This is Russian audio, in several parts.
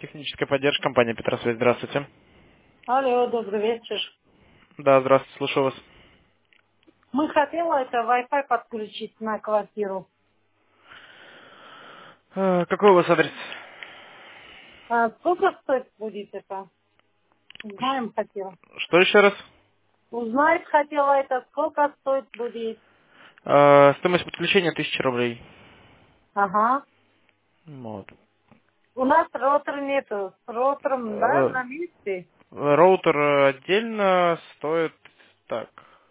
Техническая поддержка, компания Петросвязь. Здравствуйте. Алло, добрый вечер. Да, здравствуйте, слушаю вас. Мы хотели это Wi-Fi подключить на квартиру. Какой у вас адрес? А сколько стоит будет это? Узнаем хотела. Что еще раз? Узнать хотела это, сколько стоит будет. Стоимость подключения 1000 рублей. Ага. Вот. У нас роутера нету. С роутером, да, Э, на месте. Роутер отдельно стоит... Так,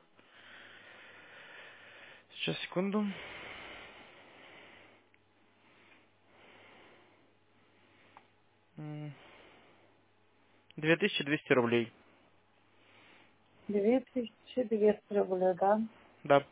сейчас, секунду. 2200 рублей. 2200 рублей, да? Да.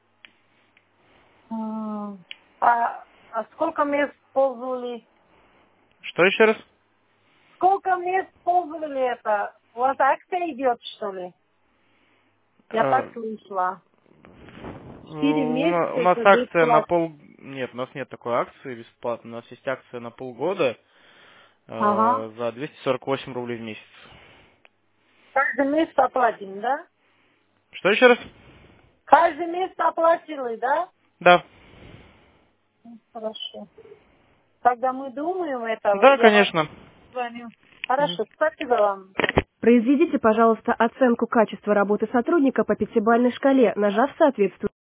А сколько мест пользовали? Что еще раз? Сколько мест пользовали это? У вас акция идет, что ли? Я Э, так слышала. 4 У месяца нас это акция на бесплатно. пол... Нет, у нас нет такой акции бесплатной. У нас есть акция на полгода Ага. за 248 рублей в месяц. Каждый месяц оплатим, да? Что еще раз? Каждый месяц оплатили, да? Да. Хорошо. Тогда мы думаем этого, Да, я вам конечно. звоню. Мгм. Хорошо, спасибо вам. Произведите, пожалуйста, оценку качества работы сотрудника по пятибалльной шкале, нажав соответствующий